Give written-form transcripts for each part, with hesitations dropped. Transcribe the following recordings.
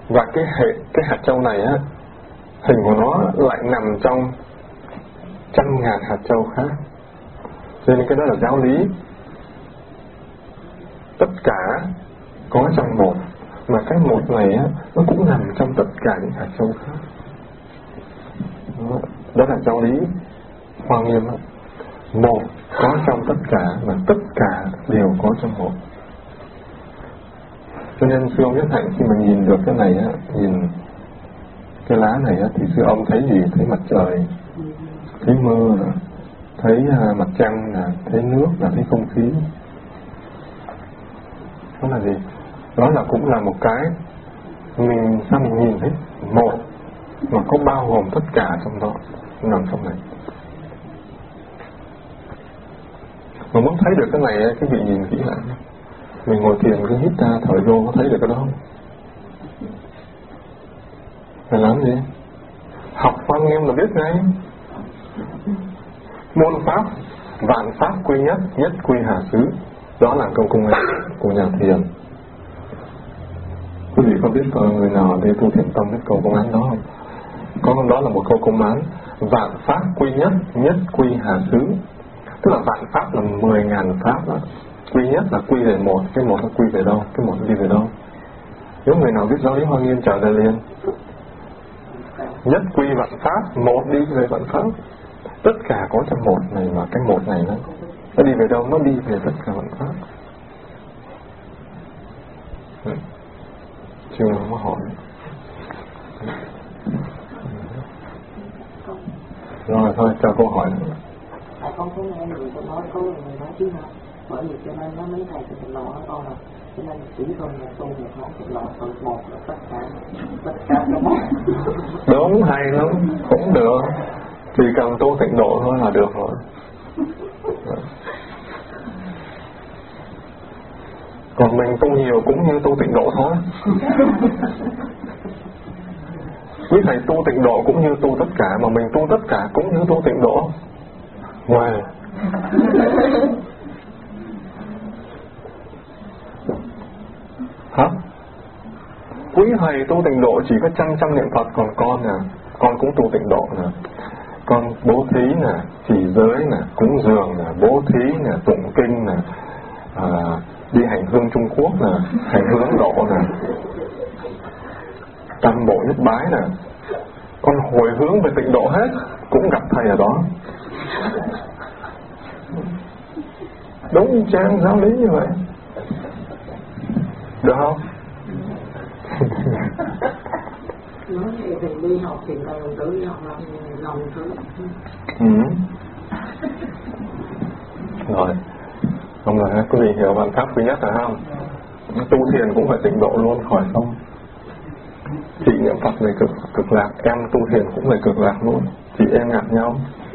Và cái hạt châu này á, hình của nó lại nằm trong trăm ngàn hạt châu khác. Cho nên cái đó là giáo lý. Tất cả có trong một, mà cái một này á, nó cũng nằm trong tất cả những hạt châu khác. Đó là giáo lý Hoa Nghiêm á. Một có trong tất cả, và tất cả đều có trong một. Cho nên sư ông Nhất Hạnh khi mà nhìn được cái này á, nhìn cái lá này á, thì sư ông thấy gì? Thấy mặt trời, thấy mưa, thấy mặt trăng, thấy nước, thấy không khí. Đó là gì? Đó là cũng là một cái mình sao mình nhìn thấy một mà có bao gồm tất cả trong đó, nằm trong này. Mà muốn thấy được cái này, cái vị nhìn kỹ lại. Mình ngồi thiền cứ hít ra thở vô, có thấy được cái đó không? Phải làm gì? Học Hoa Nghiêm là biết ngay. Môn pháp, vạn pháp quy nhất, nhất quy hà xứ. Đó là câu cung này của nhà thiền. Quý vị có biết người nào ở đây tu thiền tâm biết câu công án đó không? Có, đó là một câu công án. Vạn pháp quy nhất, nhất quy hà xứ. Tức là vạn pháp là 10.000 pháp đó. Quy nhất là quy về một. Cái một nó quy về đâu? Cái một đi về đâu? Nếu người nào biết giáo lý Hoa Nghiêm trả lời liền. Nhất quy vạn pháp, một đi về vạn pháp. Tất cả có trong một này, mà cái một này nó đi về đâu? Nó đi về tất cả vạn pháp. Chưa có hỏi. Rồi thôi, cho câu hỏi nữa. Con có nghe người ta nói, có người nói chứ hả? Bởi vì cho nên nó mấy thầy thì thịnh lộ nó con là cho nên chỉ con là tu một món thịnh lộ phần một là tất cả cái món. Đúng, hay lắm, cũng được. Chỉ cần tu tịnh độ thôi là được rồi. Còn mình tu nhiều cũng như tu tịnh độ thôi. Quý thầy tu tịnh độ cũng như tu tất cả, mà mình tu tất cả cũng như tu tịnh độ. Wow. Hả? Quý thầy tu tịnh độ chỉ có trăm niệm Phật, còn con nè, con cũng tu tịnh độ nè. Con bố thí nè, trì giới nè, cúng dường nè, bố thí nè, tụng kinh nè, đi hành hương Trung Quốc nè, hành hương Ấn Độ nè, tam bộ nhất bái nè. Con hồi hướng về tịnh độ hết, cũng gặp thầy ở đó. Đúng trang giáo lý như vậy. Được không? Nói thì đi học thì cần tự đi học làm lòng thứ. Rồi. Không rồi, quý vị hiểu vạn pháp quý nhất phải không? Tu thiền cũng phải tịnh độ luôn, khỏi không? Chị niệm Phật này cực lạc, em tu thiền cũng phải cực lạc luôn. Chị em gặp nhau.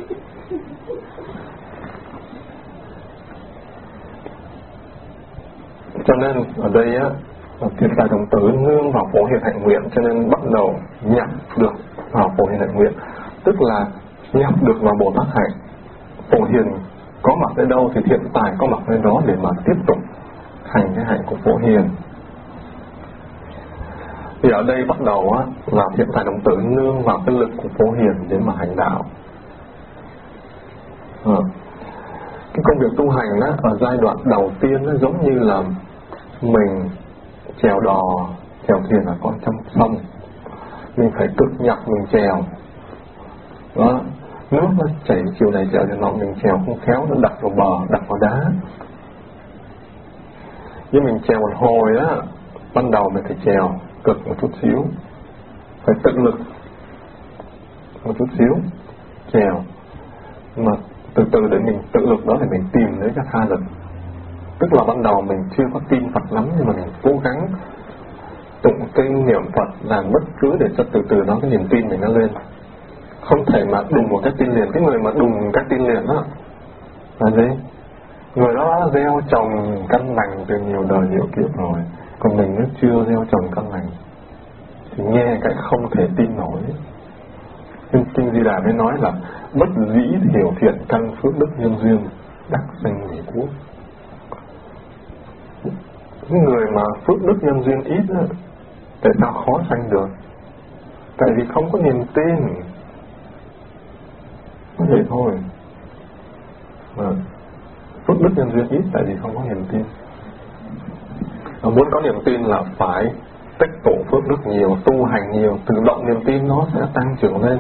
Cho nên ở đây á, Thiện Tài Đồng Tử nương vào Phổ Hiền Hạnh Nguyện, cho nên bắt đầu nhập được vào Phổ Hiền Hạnh Nguyện, tức là nhập được vào Bồ Tát Hạnh. Phổ Hiền có mặt ở đâu thì Thiện Tài có mặt ở đó để mà tiếp tục hành cái hạnh của Phổ Hiền. Thì ở đây bắt đầu á, là Thiện Tài Đồng Tử nương vào cái lực của Phổ Hiền để mà hành đạo. Cái công việc tu hành á, ở giai đoạn đầu tiên nó giống như là mình chèo đò, chèo thuyền ở con trong sông. Mình phải cực nhọc mình chèo. Đó, nước nó chảy chiều này chèo chiều nọ, mình chèo không khéo nó đập vào bờ, đập vào đá. Nhưng mình chèo một hồi á, ban đầu mình phải chèo cực một chút xíu, phải tự lực một chút xíu chèo, mà từ từ để mình tự lực đó thì mình tìm lấy các tha lực. Tức là ban đầu mình chưa có tin Phật lắm, nhưng mà mình cố gắng tụng kinh niệm Phật, làm bất cứ để cho từ từ nó cái niềm tin mình nó lên. Không thể mà đùng một cái tin liền. Cái người mà đùng cái tin liền đó là gì? Người đó đã gieo trồng căn lành từ nhiều đời nhiều kiếp rồi, còn mình nó chưa gieo trồng căn lành thì nghe cái không thể tin nổi. Nhưng Kinh Di Đà mới nói là bất dĩ thiểu thiện căn phước đức nhân duyên đắc sanh về quốc. Những người mà phước đức nhân duyên ít đó, Tại sao khó sanh được? Tại vì không có niềm tin. Có vậy thôi. Phước đức nhân duyên ít tại vì không có niềm tin. Muốn có niềm tin là phải tích tụ phước đức nhiều, tu hành nhiều, tự động niềm tin nó sẽ tăng trưởng lên.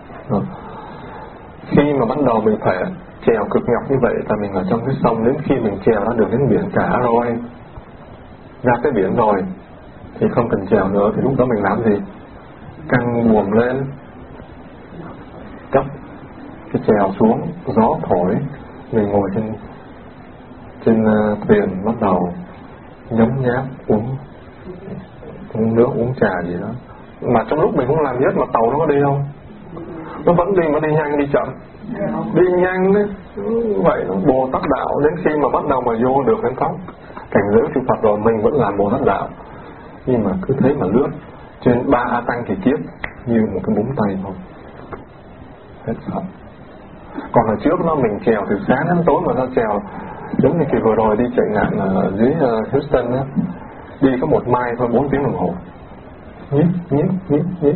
Khi mà bắt đầu mình phải trèo cực nhọc như vậy, là mình ở trong cái sông, đến khi mình trèo nó được đến biển cả rồi, ra tới biển rồi thì không cần trèo nữa, thì lúc đó mình làm gì? Căng buồm lên, cấp cái chèo xuống, gió thổi, mình ngồi trên thuyền bắt đầu nhấm nháp uống nước, uống trà gì đó. Mà trong lúc mình không làm nhất mà tàu nó có đi không? Nó vẫn đi, mà đi nhanh đi chậm? Đi nhanh đấy. Vậy nó Bồ Tát đạo đến khi mà bắt đầu mà vô được đến pháp cảnh giới chư Phật rồi, mình vẫn làm Bồ Tát đạo, nhưng mà cứ thế mà lướt trên 3 A Tăng kỳ kiếp như một cái búng tay thôi, hết sợ. Còn ở trước đó mình trèo từ sáng đến tối mà ra trèo, giống như kỳ vừa rồi đi chạy ngạn ở dưới Houston á, đi có 1 mile thôi 4 tiếng đồng hồ, nhít.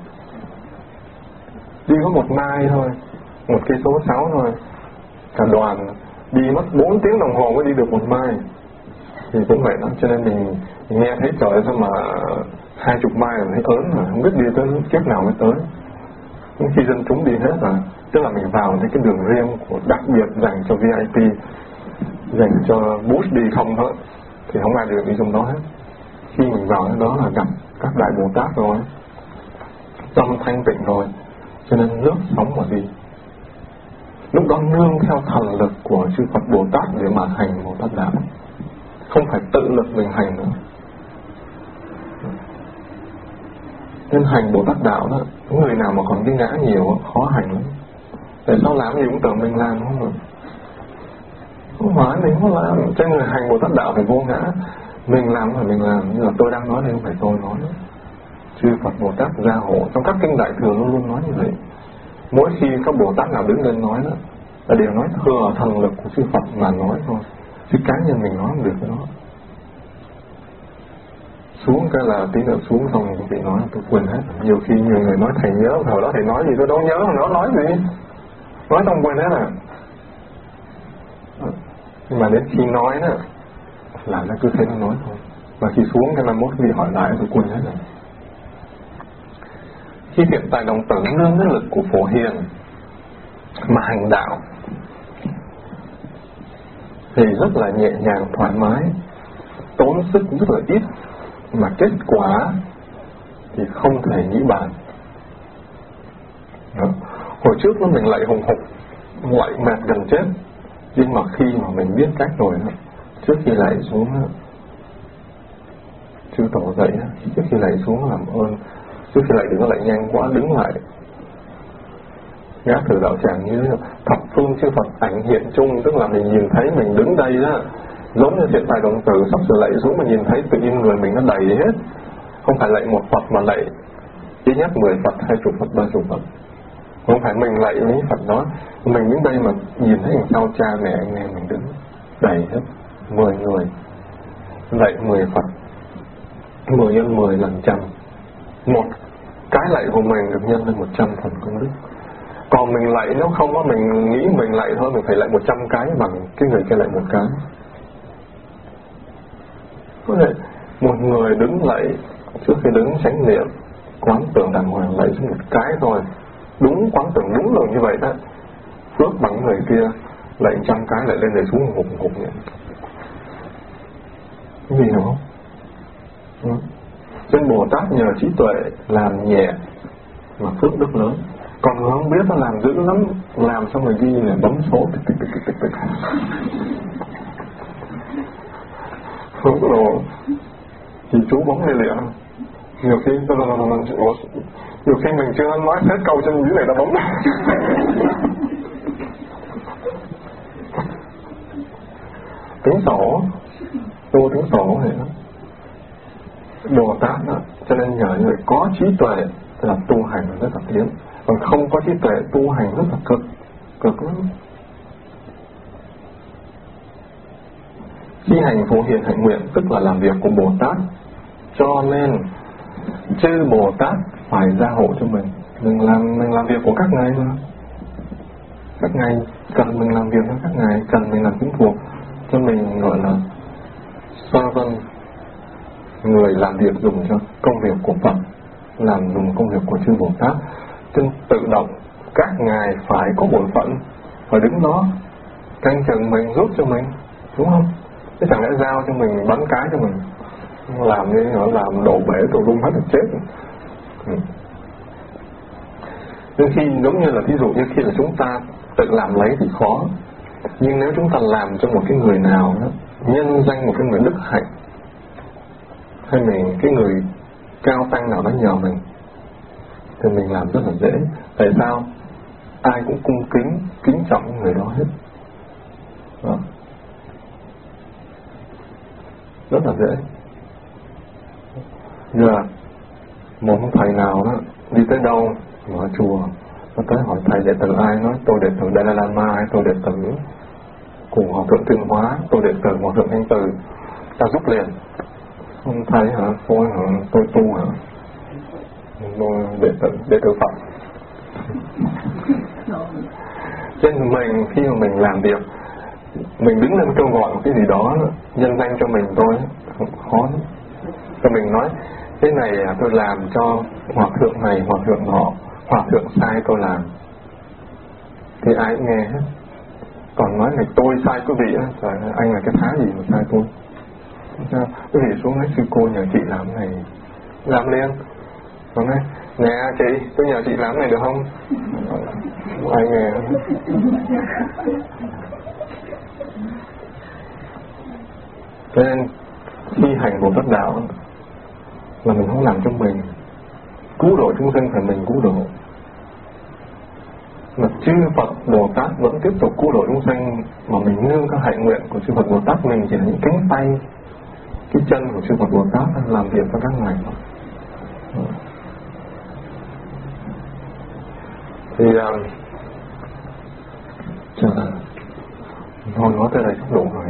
Đi có 1 mile thôi, 1 cây số 6 thôi, cả đoàn đi mất 4 tiếng đồng hồ mới đi được 1 mile. Thì cũng vậy đó, cho nên mình nghe thấy trời sao mà 20 mile là thấy ớn rồi, không biết đi tới kiếp nào mới tới. Nhưng khi dân chúng đi hết rồi, tức là mình vào những cái đường riêng của đặc biệt dành cho VIP, dành cho Bush đi không thôi, thì không ai được đi trong đó hết. Khi mình vào đó là gặp các đại Bồ Tát rồi, tâm thanh tịnh rồi, cho nên nước sống mà đi. Lúc đó nương theo thần lực của chư Phật Bồ Tát để mà hành Bồ Tát đạo, không phải tự lực mình hành nữa. Nên hành Bồ Tát đạo đó, người nào mà còn cái ngã nhiều khó hành lắm. Tại sao làm gì cũng tưởng mình làm không được? Không phải mình không làm. Cho người hành Bồ Tát đạo phải vô ngã. Mình làm phải mình làm, nhưng mà tôi đang nói đây không phải tôi nói. Chư Phật Bồ Tát gia hộ trong các kinh Đại Thừa luôn luôn nói như vậy. Mỗi khi các Bồ Tát nào đứng lên nói đó, là đều nói thừa thần lực của chư Phật mà nói thôi, chứ cá nhân mình nói không được cái đó. Xuống cái là tí nữa xuống xong rồi bị nói tôi quên hết. Nhiều khi nhiều người nói thầy nhớ, hồi đó thầy nói gì tôi đâu nhớ, nó nói gì, nói xong quên hết à. Nhưng mà đến khi nói đó là nó cứ thế nó nói thôi, và khi xuống cái 51 vị hỏi lại tôi quên hết rồi. Khi hiện tại đồng tử nương cái lực của Phổ Hiền mà hành đạo thì rất là nhẹ nhàng thoải mái, tốn sức rất là ít, mà kết quả thì không thể nghĩ bàn. Đó. Hồi trước đó mình lại hùng hục, lại mệt gần chết, nhưng mà khi mà mình biết cách rồi đó, trước khi lại xuống đó, chư tổ dậy đó, trước khi lại xuống làm ơn, trước khi lại đừng có lại nhanh quá, đứng lại ngã thử đạo tràng như thập phương chư Phật ảnh hiện chung, tức là mình nhìn thấy mình đứng đây đó, giống như hiện tại đồng tử sắp sửa lạy xuống, mình nhìn thấy tự nhiên người mình nó đầy hết, không phải lạy một Phật mà lạy ít nhất 10 Phật, 20 Phật, 30 Phật. Không phải mình lạy mấy Phật đó, mình đứng đây mà nhìn thấy làm sao cha mẹ anh em mình đứng đầy hết 10 người, lạy 10 Phật, 10 nhân 10 lần trăm, một cái lạy của mình được nhân lên 100 phần công đức. Còn mình lạy nếu không á, mình nghĩ mình lạy thôi, mình phải lạy 100 cái bằng cái người kia lạy một cái. Có thể một người đứng lạy trước khi đứng chánh niệm quán tưởng đàng hoàng, lạy xuống một cái thôi, đúng quán tưởng đúng rồi như vậy đó, phước bằng người kia lạy 100 cái lại lên để xuống hụt nhẹ. Cái gì hiểu không? Trên Bồ Tát nhờ trí tuệ làm nhẹ mà phước đức lớn. Còn người không biết nó làm dữ lắm, làm xong rồi ghi là bấm số tịch. Không có đồ thì chú bấm lên liền. Nhiều khi mình chưa nói hết câu trên dưới này đã bấm. Tính sổ, tu tính sổ này đó. Bồ Tát đó, cho nên nhờ người có trí tuệ là tu hành rất là tiến, còn không có trí tuệ tu hành rất là cực lắm. Khi hành Phổ Hiền hạnh nguyện tức là làm việc của Bồ Tát, cho nên chư Bồ Tát phải gia hộ cho mình. Mình làm việc của các ngài mà. Các ngài cần mình làm việc với các ngài, cần mình làm quyến thuộc, cho mình gọi là servant, người làm việc dùng cho công việc của Phật, làm dùng công việc của chư Bồ Tát. Nên tự động các ngài phải có bổn phận, phải đứng đó canh chừng mình, giúp cho mình, đúng không? Chứ chẳng lẽ giao cho mình bắn cái cho mình làm như nó làm đổ bể đổ lung hết là chết. Nhưng khi giống như là ví dụ như khi là chúng ta tự làm lấy thì khó, nhưng nếu chúng ta làm cho một cái người nào đó, nhân danh một cái người đức hạnh, hay mình cái người cao tăng nào đó nhờ mình, thì mình làm rất là dễ. Tại sao? Ai cũng cung kính trọng người đó hết đó. Rất là dễ. Giờ một thầy nào đó đi tới đâu mở chùa, nó tới hỏi thầy đệ tử ai, nói tôi đệ tử Dalai Lama, hay tôi đệ tử của Hòa thượng Tuyên Hóa, tôi đệ tử Hòa thượng Thanh Từ, ta giúp liền. Không thấy hả? Tôi hả? Tôi tu hả? Tôi đệ tử Phật. Cho nên mình khi mà mình làm việc, mình đứng lên kêu gọi một cái gì đó nhân danh cho mình thôi, khó lắm. Rồi mình nói thế này tôi làm cho hòa thượng này, hòa thượng nọ, hòa thượng sai tôi làm, thì ai cũng nghe hết. Còn nói này tôi sai quý vị á, trời ơi, anh là cái thá gì mà sai tôi? Sao? Quý vị xuống nói sư cô nhờ chị làm cái này, làm liền. Nói nè chị, tôi nhờ chị làm cái này được không? Ai nghe. Cho nên khi hành Bồ Tát đạo là mình không làm cho mình, cứu độ chúng sinh phải mình cứu độ, mà chư Phật Bồ Tát vẫn tiếp tục cứu độ chúng sinh, mà mình nương các hạnh nguyện của chư Phật Bồ Tát, mình chỉ là những cánh tay, cái chân của chư Phật Bồ Tát làm việc cho các ngài. Thì thôi nói tới đây sắp đủ rồi.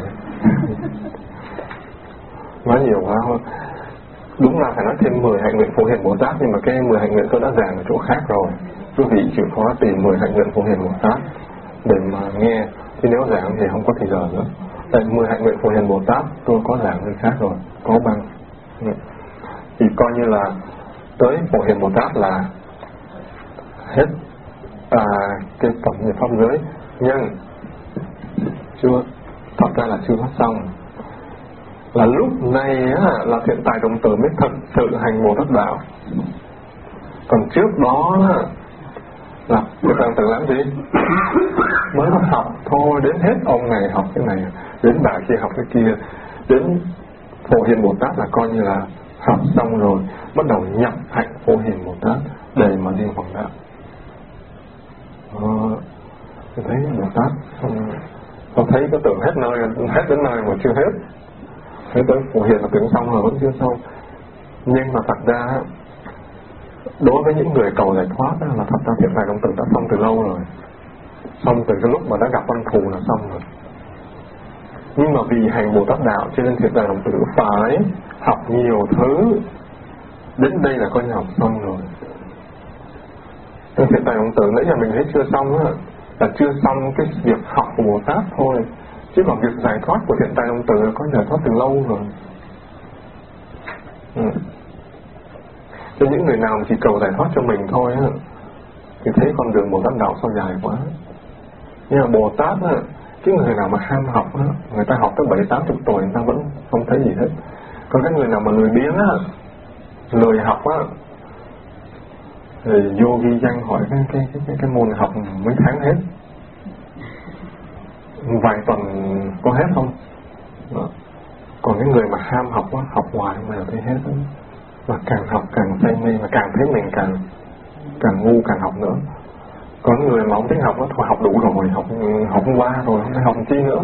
Nói nhiều quá thôi. Đúng là phải nói thêm 10 hạnh nguyện Phổ Hiền Bồ Tát, nhưng mà cái 10 hạnh nguyện tôi đã giảng ở chỗ khác rồi. Quý vị chịu khó tìm 10 hạnh nguyện Phổ Hiền Bồ Tát để mà nghe, chứ nếu giảng thì không có thời giờ nữa. Tại 10 hạnh nguyện Phổ Hiền Bồ Tát tôi có giảng nơi khác rồi, có băng. Thì coi như là tới Phổ Hiền Bồ Tát là hết cái phẩm về pháp giới, nhưng chưa, thật ra là chưa hết xong. Là lúc này là thiện tài đồng tử mới thật sự hành Bồ Tát đạo. Còn trước đó là thiện tài đồng tử làm gì? Mới có học thôi, đến hết ông này học cái này, đến bà kia học cái kia, đến Phổ Hiền Bồ Tát là coi như là học xong rồi, bắt đầu nhập hạnh Phổ Hiền Bồ Tát để mà đi hoàng đạo. Tôi thấy Bồ Tát tôi thấy có tưởng hết đến nơi mà chưa hết. Thế tới Phổ Hiền là tưởng xong rồi vẫn chưa xong. Nhưng mà thật ra đối với những người cầu giải thoát là thật ra thiện tài đồng tử đã xong từ lâu rồi, xong từ cái lúc mà đã gặp văn thù là xong rồi. Nhưng mà vì hành Bồ Tát đạo cho nên thiện tài đồng tử phải học nhiều thứ, đến đây là coi như học xong rồi. Nhưng thiện tài đồng tử nãy giờ mình thấy chưa xong là chưa xong cái việc học của Bồ Tát thôi, chứ còn việc giải thoát của thiện tài đồng tử là có giải thoát từ lâu rồi. Cho những người nào chỉ cầu giải thoát cho mình thôi thì thấy con đường Bồ Tát đạo sao dài quá. Nhưng mà Bồ Tát cái người nào mà ham học người ta học tới 70-80 tuổi người ta vẫn không thấy gì hết. Còn cái người nào mà lười biếng lười học thì vô ghi danh hỏi cái môn học mấy tháng hết, vài tuần có hết không? Đó. Còn cái người mà ham học học hoài mà thấy hết đó. Và càng học càng say mê, mà càng thấy mình càng ngu càng học nữa. Còn người mà không thích học thôi học đủ rồi, học qua rồi không phải học chi nữa.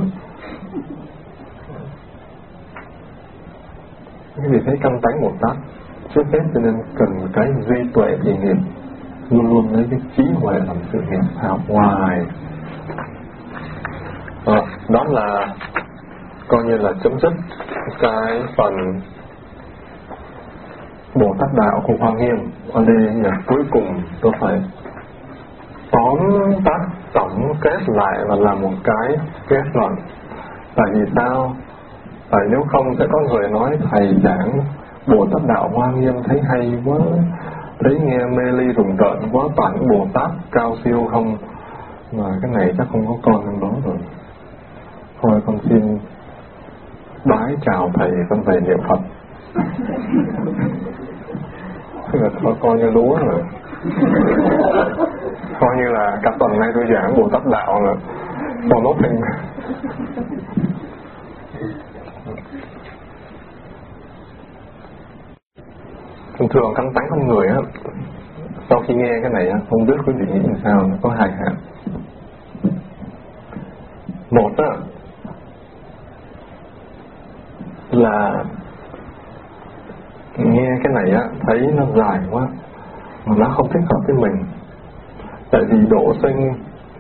Cái gì thấy căn tánh Bồ Tát trước hết, cho nên cần cái duy tuệ trì nghiệp, luôn luôn lấy cái trí huệ làm sự nghiệp, học hoài. Đó là coi như là chấm dứt cái phần Bồ Tát đạo của Hoa Nghiêm. Ở đây là cuối cùng tôi phải tóm tắt tổng kết lại và làm một cái kết luận. Tại vì sao? Tại nếu không sẽ có người nói thầy giảng Bồ Tát đạo Hoa Nghiêm thấy hay quá, thấy nghe mê ly rùng rợn quá, toàn Bồ Tát cao siêu không, mà cái này chắc không có con trong đó rồi. Thôi con xin bái chào thầy, con về niệm Phật. Thôi coi như lúa rồi. Coi như là cả tuần nay tôi giảng Bồ Tát đạo là còn nốt hình. Thường căn tánh con người á, sau khi nghe cái này á, không biết quý vị nghĩ làm sao, nó có hai hạng. Một á là nghe cái này á, thấy nó dài quá mà nó không thích hợp với mình. Tại vì độ sinh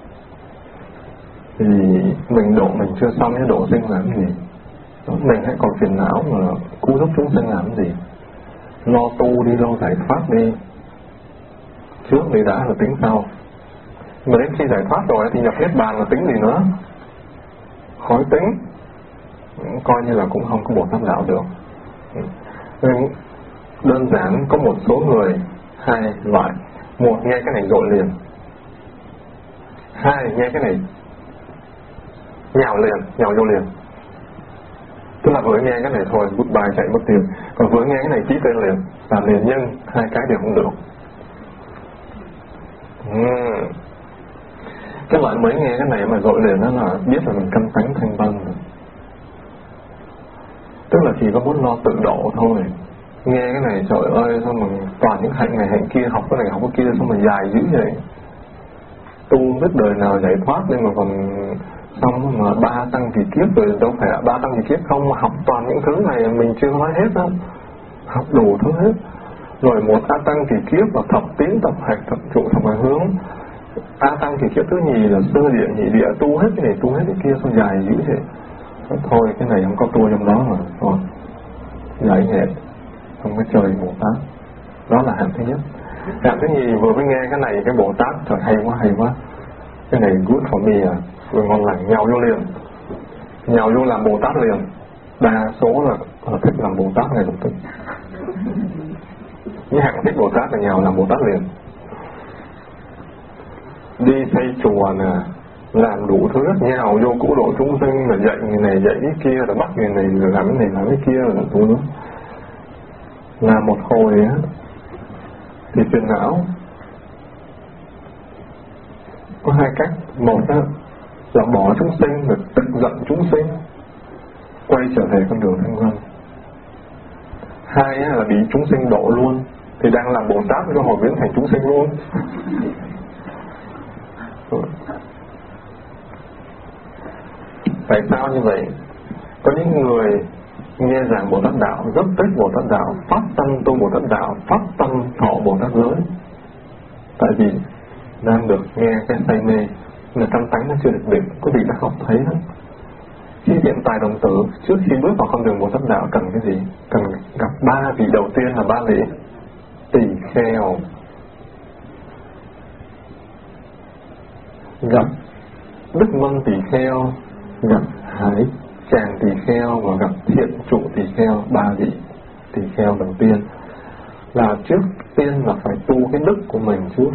thì mình độ mình chưa xong, cái độ sinh làm gì? Mình hãy còn phiền não mà cứu giúp chúng sinh làm gì? Lo tu đi, lo giải thoát đi, trước thì đã là tính sau. Mà đến khi giải thoát rồi thì nhập niết bàn là tính gì nữa? Khỏi tính, coi như là cũng không có Bồ Tát đạo được. Nên đơn giản có một số người hai loại. Một, nghe cái này dội liền. Hai, nghe cái này nhào vô liền. Tức là vừa nghe cái này thôi, bút bài chạy mất tiền. Còn vừa nghe cái này ký tên liền, làm liền, nhưng hai cái đều không được. Cái loại mới nghe cái này mà dội liền đó là biết là mình căn tánh thanh văn rồi. Tức là chỉ có muốn lo tự độ thôi. Nghe cái này trời ơi, sao mình toàn những hạnh này hạnh kia, học cái này học cái kia, sao mà dài dữ vậy? Tu biết đời nào giải thoát nên mà còn xong mà 3 tăng kỳ kiếp rồi, đâu phải 3 tăng kỳ kiếp không, mà học toàn những thứ này mình chưa nói hết đâu, học đủ thứ hết. Rồi 1 A tăng kỳ kiếp và thập tiến, thập hạnh, thập trụ, thập hoài hướng. A tăng kỳ kiếp thứ nhì là sơ địa, nhị địa, tu hết cái này, tu hết cái kia, sao dài dữ vậy? Thôi cái này không có tu trong đó mà, thôi giải nghệ, không có chơi Bồ Tát. Đó là hạng thứ nhất. Hạng thứ nhì vừa mới nghe cái này, cái Bồ Tát trời hay quá, cái này good for me à, vừa ngon lành, nhào vô làm Bồ Tát liền. Đa số là thích làm Bồ Tát này lập tức. Những hạng thích Bồ Tát là nhào làm Bồ Tát liền. Đi xây chùa nè, làm đủ thứ rất nhào vô cứu độ chúng sinh, là dạy người này dạy cái kia, rồi bắt người này rồi làm cái này làm cái kia, rồi đủ nữa. Làm một hồi á thì phiền não. Có hai cách. Một á là bỏ chúng sinh rồi tức giận chúng sinh, quay trở về con đường thanh văn. Hai á là bị chúng sinh độ luôn, thì đang làm Bồ Tát cho hồi biến thành chúng sinh luôn. Tại sao như vậy? Có những người nghe giảng Bồ Tát đạo, rất thích Bồ Tát đạo, phát tâm tu Bồ Tát đạo, phát tâm thọ Bồ Tát giới. Tại vì đang được nghe cái say mê, là căn tánh nó chưa được định. Quý vị đã học thấy đó. Khi hiện tại đồng tử, trước khi bước vào con đường Bồ Tát đạo cần cái gì? Cần gặp 3 vị đầu tiên là 3 vị tỳ kheo. Gặp Đức Mân tỳ kheo, gặp Hải Tràng tỳ kheo và gặp Thiện trụ tỳ kheo. 3 vị tỳ kheo đầu tiên là trước tiên là phải tu cái đức của mình trước,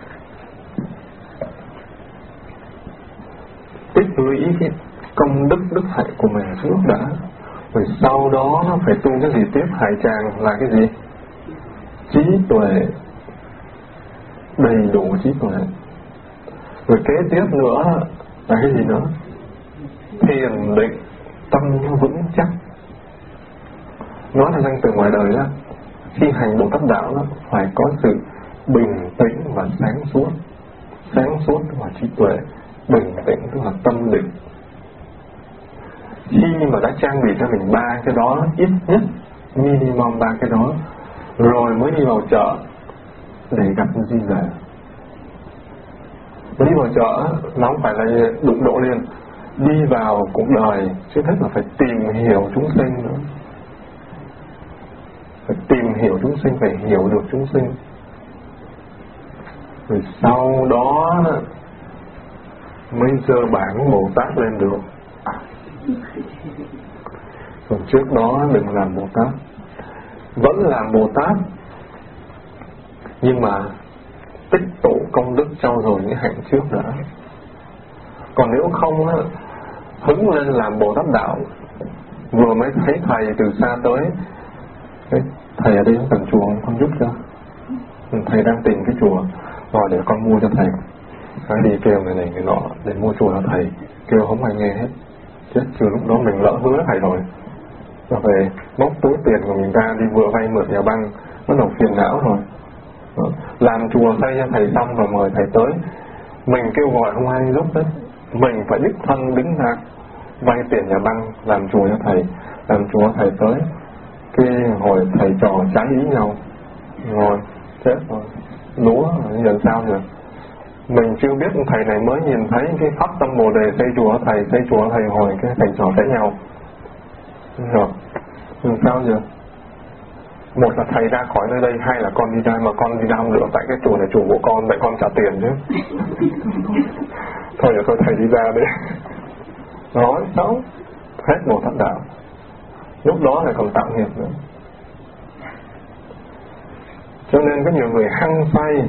tích lũy cái công đức đức hạnh của mình trước đã, rồi sau đó nó phải tu cái gì tiếp? Hải tràng là cái gì? Trí tuệ, đầy đủ trí tuệ. Rồi kế tiếp nữa là cái gì nữa? Thiền định, tâm vững chắc. Nói là danh từ ngoài đời đó, khi hành Bồ Tát đạo đó, phải có sự bình tĩnh và sáng suốt. Sáng suốt tức là trí tuệ, bình tĩnh tức là tâm định. Khi mà đã trang bị cho mình 3 cái đó, ít nhất minimum 3 cái đó, rồi mới đi vào chợ để gặp Di Đà. Đi vào chợ nó không phải là đụng độ liền. Đi vào cuộc đời trước hết là phải tìm hiểu chúng sinh nữa. phải tìm hiểu chúng sinh, phải hiểu được chúng sinh, rồi sau đó mới dơ bảng Bồ Tát lên được. Còn trước đó đừng làm Bồ Tát. Vẫn làm Bồ Tát, nhưng mà tích tụ công đức trau dồi những hạnh trước đã. Còn nếu không á, hứng lên làm Bồ Tát đạo, vừa mới thấy thầy từ xa tới, thầy ở đây có cần chùa con giúp cho, thầy đang tìm cái chùa, rồi để con mua cho thầy. Cái đi kêu người này người nọ để mua chùa cho thầy, kêu không ai nghe hết. Chết chưa, lúc đó mình lỡ hứa thầy rồi. Rồi về móc túi tiền của mình ra đi vừa vay mượn nhà băng, bắt đầu phiền não rồi. Làm chùa xây cho thầy xong rồi mời thầy tới, mình kêu gọi không ai giúp hết, mình phải đích thân đứng ra vay tiền nhà băng làm chùa cho thầy. Làm chùa thầy tới, cái hồi thầy trò trái ý nhau, rồi chết rồi, lúa giờ sao rồi. Mình chưa biết thầy này mới nhìn thấy cái pháp tâm Bồ Đề xây chùa thầy hồi cái thầy trò cãi nhau rồi sao giờ. Một là thầy ra khỏi nơi đây, hai là con đi ra, mà con đi ra không được tại cái chùa này chùa của con, tại con trả tiền chứ. Thôi thầy đi ra đấy. Nói xấu hết Bồ Tát đạo, lúc đó lại còn tạo nghiệp nữa. Cho nên có nhiều người hăng say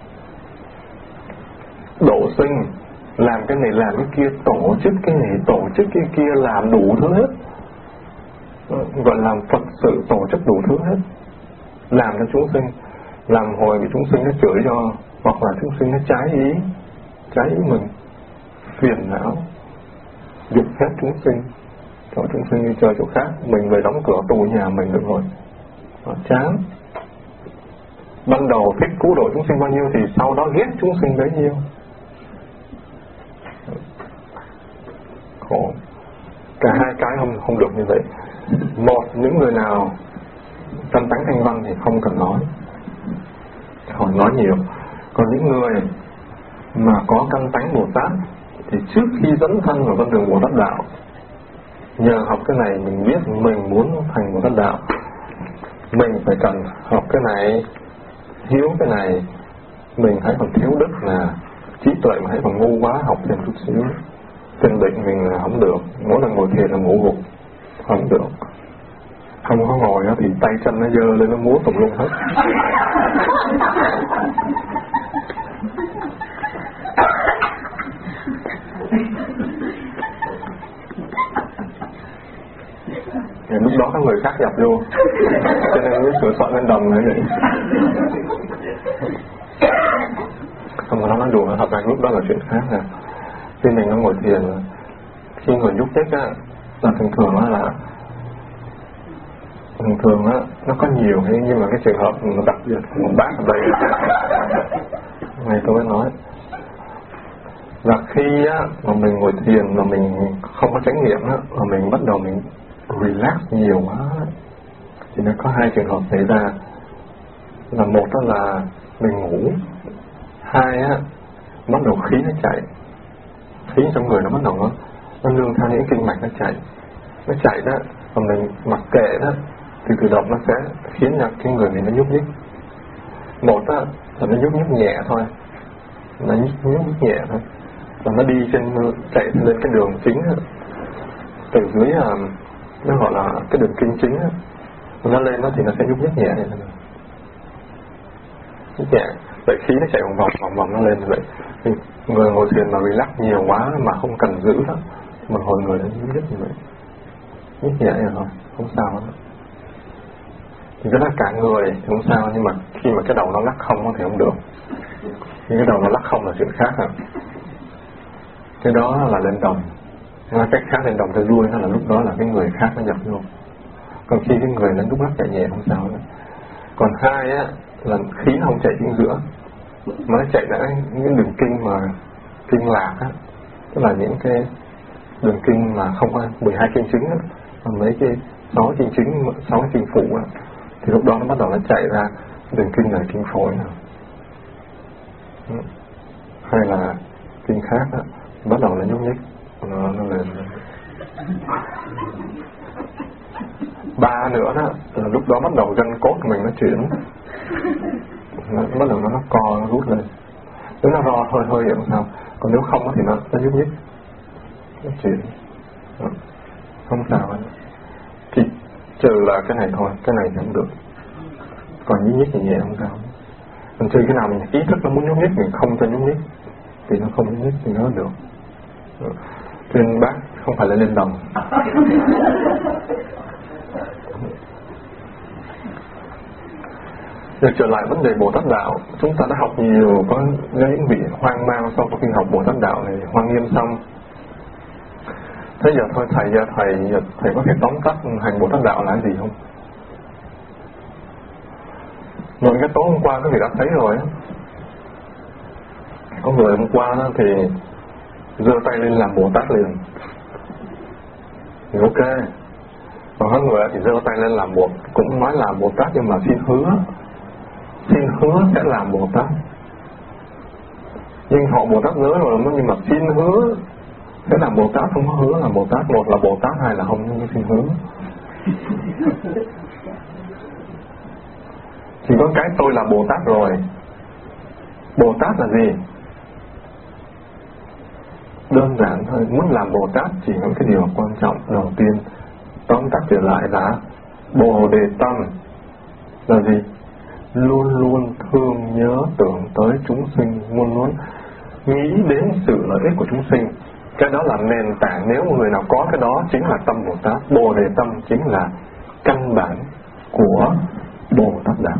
độ sinh, làm cái này làm cái kia, tổ chức cái này tổ chức cái kia, làm đủ thứ hết, gọi làm Phật sự tổ chức đủ thứ hết, làm cho chúng sinh, làm hồi bị chúng sinh nó chửi cho, hoặc là chúng sinh nó trái ý mình, phiền não, giục hết chúng sinh, cho chúng sinh đi chơi chỗ khác, mình về đóng cửa tù nhà mình được rồi. Chán. Ban đầu thích cứu độ chúng sinh bao nhiêu thì sau đó ghét chúng sinh bấy nhiêu. Khổ. Cả hai cái không được như vậy. Một, những người nào căn tánh thanh văn thì không cần nói, họ nói nhiều. Còn những người mà có căn tánh Bồ Tát thì trước khi dẫn thân vào con đường Bồ Tát đạo, nhờ học cái này mình biết mình muốn thành Bồ Tát đạo, mình phải cần học cái này, hiếu cái này, mình hãy còn thiếu đức là trí tuệ mà hãy còn ngu quá, học thêm chút xíu. Trên định mình là không được, mỗi lần ngồi thiền là ngủ gục, không được. Không có ngồi đó thì tay chân nó dơ lên, nó múa tùm lum hết. Lúc đó có người khác nhập vô, cho nên mới sửa soạn lên đồng này vậy. Không có nói đùa, thật ra lúc đó là chuyện khác nè. Khi mình nó ngồi thiền, khi người nhúc nhích á, là thường á, nó có nhiều, nhưng mà cái trường hợp đặc biệt một bác ở đây ngày tôi nói là khi á mà mình ngồi thiền mà mình không có chánh niệm á, mà mình bắt đầu mình relax nhiều quá thì nó có hai trường hợp xảy ra. Là một đó là mình ngủ, hai á bắt đầu khí nó khí trong người nó bắt đầu nó nương theo những kinh mạch nó chạy đó, và mình mặc kệ đó thì tự động nó sẽ khiến cho cái người mình nó nhúc nhích. Một á là nó nhúc nhích nhẹ thôi, nó nhúc nhích nhẹ thôi, và nó đi chạy lên cái đường chính đó. Từ dưới nó gọi là cái đường kinh chính đó. Nó lên đó thì nó sẽ nhúc nhích nhẹ này, nhúc nhẹ, vậy khí nó chạy vòng nó lên như vậy. Thì người ngồi thiền mà relax nhiều quá mà không cần giữ đó, mà hồi người nó nhúc nhích như vậy, nhúc nhẹ vậy thôi, không sao hết. Thì cái là cả người thì không sao, nhưng mà khi mà cái đầu nó lắc không thì không được. Khi cái đầu nó lắc không là chuyện khác rồi. Cái đó là lên đồng. Nói cách khác, lên đồng theo đuôi nó là lúc đó là cái người khác nó nhập vô. Còn khi cái người nó lúc lắc chạy nhẹ không sao nữa. Còn hai á là khí nó không chạy chính giữa, mà nó chạy đã những đường kinh mà kinh lạc á, tức là những cái đường kinh mà không có 12 kinh chính á, mà mấy cái 6 kinh chính, 6 kinh phụ á, thì lúc đó nó bắt đầu nó chạy ra đường kinh là kinh phổi nào, hay là kinh khác á, bắt đầu nó nhúc nhích, nó lên. 3 nữa đó là lúc đó bắt đầu gân cốt của mình nó chuyển, bắt đầu nó co, nó rút lên. Nếu nó ro hơi hơi vậy sao, còn nếu không thì nó nhúc nhích, nó chuyển, không sao anh. Thì trừ là cái này thôi, cái này thì không được, còn nhúc nhích thì nhẹ không sao. Mình trừ cái nào mình ý thức nó muốn nhúc nhích, mình không cho nhúc nhích thì nó không nhúc nhích thì nó được. Cho nên bác không phải là lên đồng. Để trở lại vấn đề Bồ Tát Đạo, chúng ta đã học nhiều, có những vị hoang mang sau khi học Bồ Tát Đạo này, Hoa Nghiêm xong. Thế giờ thôi thầy có thể tóm tắt hành Bồ Tát Đạo là cái gì không? Rồi cái tối hôm qua các vị đã thấy rồi á. Có người hôm qua đó thì giơ tay lên làm Bồ Tát liền thì ok. Còn có người thì giơ tay lên làm cũng nói làm Bồ Tát nhưng mà xin hứa sẽ làm Bồ Tát. Nhưng họ Bồ Tát giới rồi nhưng mà xin hứa sẽ làm Bồ Tát, không có hứa làm Bồ Tát. Một là Bồ Tát, hai là không xin hứa. Chỉ có cái tôi là Bồ Tát rồi. Bồ Tát là gì? Đơn giản thôi, muốn làm Bồ Tát chỉ có cái điều quan trọng đầu tiên, tóm tắt trở lại là Bồ Đề Tâm là gì? Luôn luôn thương nhớ tưởng tới chúng sinh, luôn luôn nghĩ đến sự lợi ích của chúng sinh. Cái đó là nền tảng, nếu người nào có cái đó chính là tâm Bồ Tát. Bồ Đề Tâm chính là căn bản của Bồ Tát Đạo.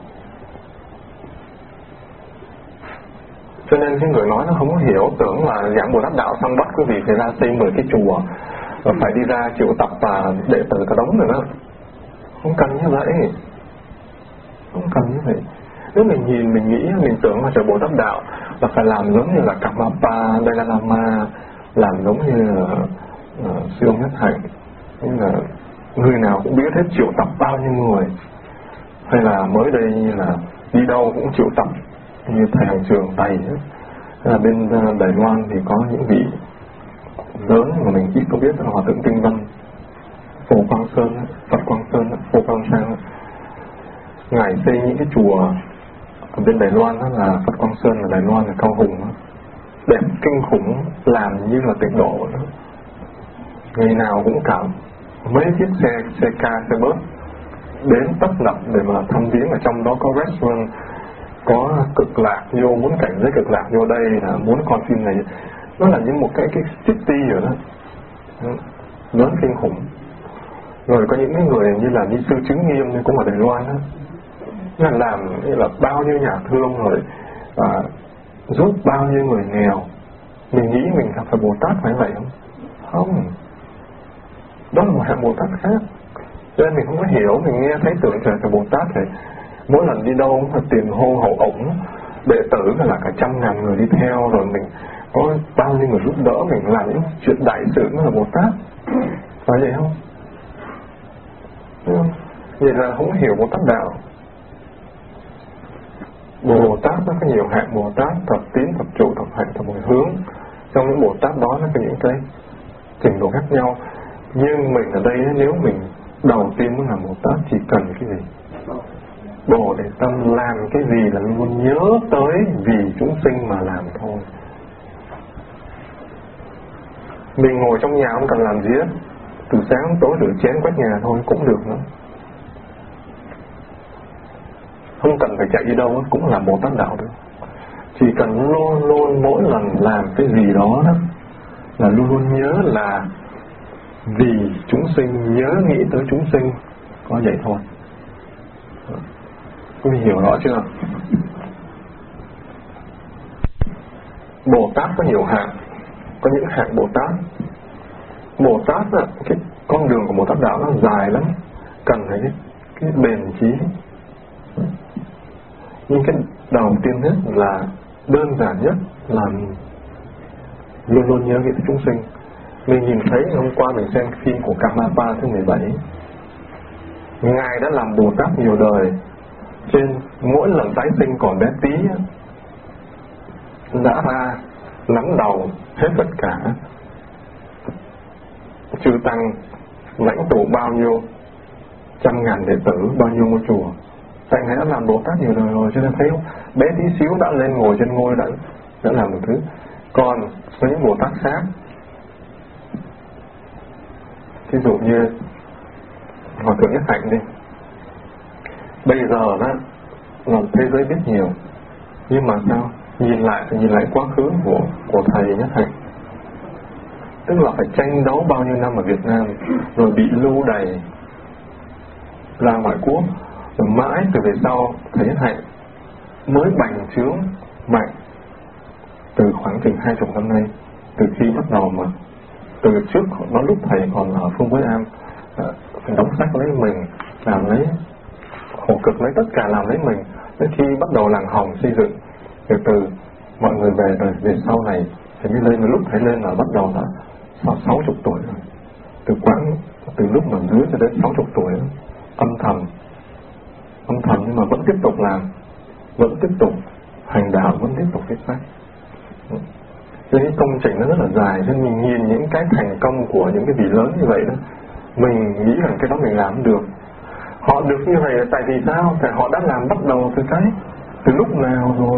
Cho nên cái người nói nó không có hiểu, tưởng là giảng Bồ Tát Đạo xong bắt quý vị phải ra xây 10 cái chùa và phải đi ra triệu tập và đệ tử cả đống rồi đó. Không cần như vậy. Không cần như vậy. Nếu mình nhìn, mình nghĩ, mình tưởng là trời Bồ Tát Đạo là phải làm giống như là Karmapa, Dalai Lama, làm giống như là Sư Ông Nhất Hạnh, như là người nào cũng biết hết triệu tập bao nhiêu người. Hay là mới đây như là đi đâu cũng triệu tập như thầy Hàng Trường Tày ấy. Là bên Đài Loan thì có những vị lớn mà mình ít có biết là Hòa Thượng Tinh Văn, Phổ Quang Sơn, Phật Quang Sơn, Phổ Quang Sang. Ngài xây những cái chùa ở bên Đài Loan đó là Phật Quang Sơn ở Đài Loan là Cao Hùng đó. Đẹp kinh khủng, làm như là tịnh độ đó. Ngày nào cũng cả mấy chiếc xe ca, xe bus đến tấp nập để mà thăm viếng. Ở trong đó có restaurant, có Cực Lạc vô, muốn cảnh giới Cực Lạc vô đây, là muốn coi phim này. Nó là như một cái city rồi đó, lớn kinh khủng. Rồi có những người như là ni sư Chứng Nghiêm cũng ở Đài Loan đó, là làm như là bao nhiêu nhà thương rồi giúp bao nhiêu người nghèo. Mình nghĩ mình là phải Bồ Tát phải vậy không? Không, đó là một hạng Bồ Tát khác. Cho nên mình không có hiểu, mình nghe thấy tưởng trời là Bồ Tát thì mỗi lần đi đâu cũng phải tiền hô hậu ổng, đệ tử là cả 100.000 người đi theo, rồi mình có bao nhiêu người giúp đỡ, mình làm những chuyện đại sự mới là Bồ Tát. Phải vậy không? Vậy là không hiểu Bồ Tát Đạo. Bồ Tát nó có nhiều hạng Bồ Tát, thập tín, thập trụ, thập hạnh, thập hồi hướng. Trong những Bồ Tát đó nó có những cái trình độ khác nhau. Nhưng mình ở đây nếu mình đầu tiên muốn làm Bồ Tát chỉ cần cái gì? Bồ Đề Tâm, làm cái gì là luôn nhớ tới vì chúng sinh mà làm thôi. Mình ngồi trong nhà không cần làm gì hết, từ sáng tối rửa chén quét nhà thôi cũng được nữa. Không cần phải chạy đi đâu cũng là Bồ Tát Đạo được. Chỉ cần luôn luôn mỗi lần làm cái gì đó là luôn luôn nhớ là vì chúng sinh, nhớ nghĩ tới chúng sinh, có vậy thôi. Quý vị hiểu rõ chưa? Bồ Tát có nhiều hạng, có những hạng Bồ Tát. Bồ Tát là cái con đường của Bồ Tát Đạo nó dài lắm, cần phải cái bền chí. Nhưng cái đầu tiên nhất là đơn giản nhất là luôn luôn nhớ nghĩ tới chúng sinh. Mình nhìn thấy hôm qua mình xem phim của Karmapa thứ 17, Ngài đã làm Bồ Tát nhiều đời, trên mỗi lần tái sinh còn bé tí đã ra nắm đầu hết tất cả chư tăng lãnh tụ bao nhiêu, trăm ngàn đệ tử, bao nhiêu ngôi chùa. Tại Ngài đã làm Bồ Tát nhiều đời rồi, cho nên thấy không? Bé tí xíu đã lên ngồi trên ngôi, đã làm một thứ. Còn với những Bồ Tát khác, ví dụ như Hòa Thượng Nhất Hạnh đi, bây giờ đó là thế giới biết nhiều, nhưng mà sao? Nhìn lại quá khứ của thầy Nhất Hạnh, tức là phải tranh đấu bao nhiêu năm ở Việt Nam, rồi bị lưu đày ra ngoại quốc, rồi mãi từ về sau thầy Nhất Hạnh mới bành trướng mạnh từ khoảng chừng 20 năm nay, từ khi bắt đầu mà từ trước đó lúc thầy còn ở Phương Quế Am, đóng sách lấy mình, làm lấy khổ cực lấy tất cả làm lấy mình, đến khi bắt đầu làng Hồng xây dựng, từ mọi người về rồi về sau này thầy mới lên, lúc thầy lên là bắt đầu là 60 tuổi rồi, từ lúc mà dưới cho đến 60 tuổi, âm thầm nhưng mà vẫn tiếp tục làm, vẫn tiếp tục hành đạo, vẫn tiếp tục viết sách. Cho nên cái công trình nó rất là dài, cho nên mình nhìn những cái thành công của những cái vị lớn như vậy đó, mình nghĩ rằng cái đó mình làm được. Họ được như vậy là tại vì sao? Tại họ đã làm bắt đầu từ lúc nào rồi.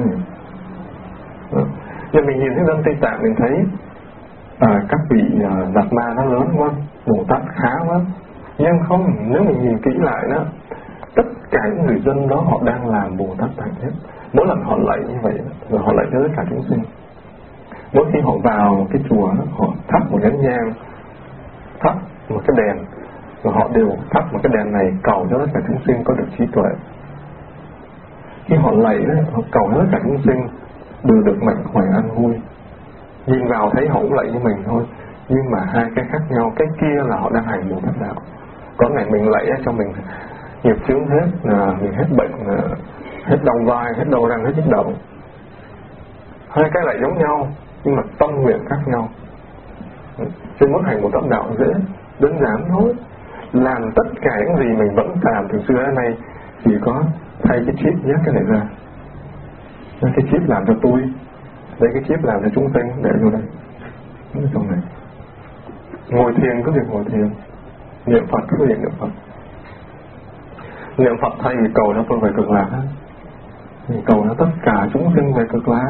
Nhưng mình nhìn thấy dân Tây Tạng, mình thấy các vị Đạt Ma nó lớn quá, Bồ Tát khá quá. Nhưng không, nếu mình nhìn kỹ lại đó, tất cả những người dân đó họ đang làm Bồ Tát Tạng hết. Mỗi lần họ lạy như vậy đó, rồi họ lạy cho tất cả chúng sinh. Mỗi khi họ vào cái chùa đó, họ thắp một nén nhang, thắp một cái đèn, rồi họ đều thắp một cái đèn này cầu cho tất cả chúng sinh có được trí tuệ. Khi họ lạy đó, họ cầu cho tất cả chúng sinh đều được mạnh khỏe an vui. Nhìn vào thấy họ cũng lạy như mình thôi, nhưng mà hai cái khác nhau. Cái kia là họ đang hành Bồ Tát đạo, có ngày mình lạy cho mình nghiệp chướng hết, mình hết bệnh, hết đau vai, hết đau răng, hết nhức đầu. Hai cái lại giống nhau, nhưng mà tâm nguyện khác nhau. Trên muốn hành Bồ Tát đạo dễ, đơn giản thôi. Làm tất cả những gì mình vẫn làm từ xưa đến nay, chỉ có thay cái chip nhắc cái này ra. Cái chip làm cho tôi, đây cái chip làm cho chúng sinh, để vô đây, ở trong này. Ngồi thiền có việc ngồi thiền, niệm Phật có việc niệm Phật. Niệm Phật thay vì cầu cho tôi về cực lạc, mình cầu cho tất cả chúng sinh về cực lạc.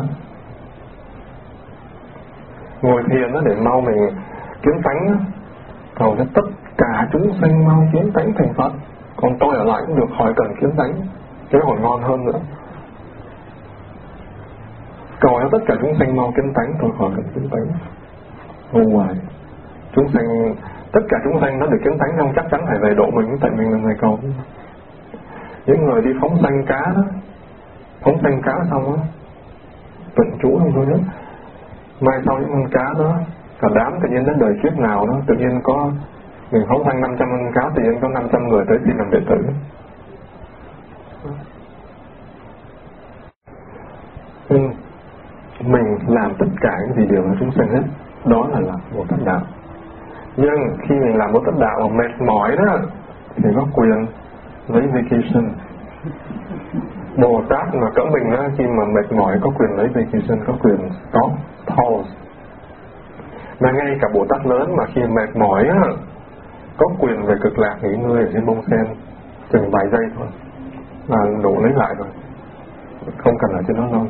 Ngồi thiền đó để mau mình kiến tánh đó, cầu cho tất cả chúng sinh mau kiến tánh thành Phật. Còn tôi ở lại cũng được, khỏi cần kiến tánh, cái còn ngon hơn nữa. Cầu cho tất cả chúng sinh mau kiến tánh, tôi khỏi cần kiến tánh. Ngồi hoài chúng sinh, tất cả chúng sinh nó được kiến tánh không chắc chắn phải về độ mình, tại mình là người cầu. Những người đi phóng sanh cá đó, phóng sanh cá xong đó, tịnh chú không thôi đó, mai sau những con cá đó, cả đám tự nhiên đến đời kiếp nào đó, tự nhiên có, mình phóng sanh 500 con cá, tự nhiên có 500 người tới xin làm đệ tử. Mình làm tất cả những gì đều là chúng sinh hết, đó là Bồ Tát đạo. Nhưng khi mình làm Bồ Tát đạo mà mệt mỏi đó, thì có quyền lấy vacation. Bồ Tát mà cỡ mình đó, khi mà mệt mỏi có quyền lấy vacation, có quyền stop, pause. Mà ngay cả Bồ Tát lớn mà khi mệt mỏi á, có quyền về cực lạc nghỉ ngơi ở trên bông sen chừng vài giây thôi là đủ lấy lại rồi, không cần ở trên đó lâu.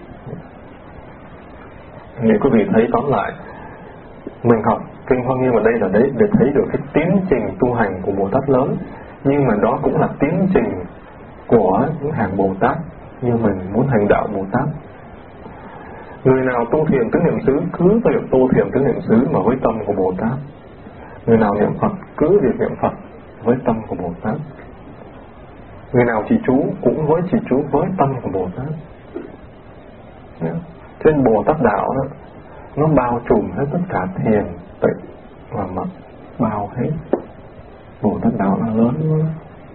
Nếu quý vị thấy tóm lại, mình học Kinh Hoa Nghiêm ở đây là để thấy được cái tiến trình tu hành của Bồ Tát lớn, nhưng mà đó cũng là tiến trình của những hàng Bồ Tát như mình muốn hành đạo Bồ Tát. Người nào tu thiền tứ niệm xứ cứ việc tu thiền tứ niệm xứ mà với tâm của Bồ Tát. Người nào niệm Phật cứ việc niệm Phật với tâm của Bồ Tát. Người nào trì chú cũng với trì chú với tâm của Bồ Tát. Trên Bồ Tát đạo đó, nó bao trùm hết tất cả thiền, tịnh và mật, bao hết. Bồ Tát đạo nó lớn quá.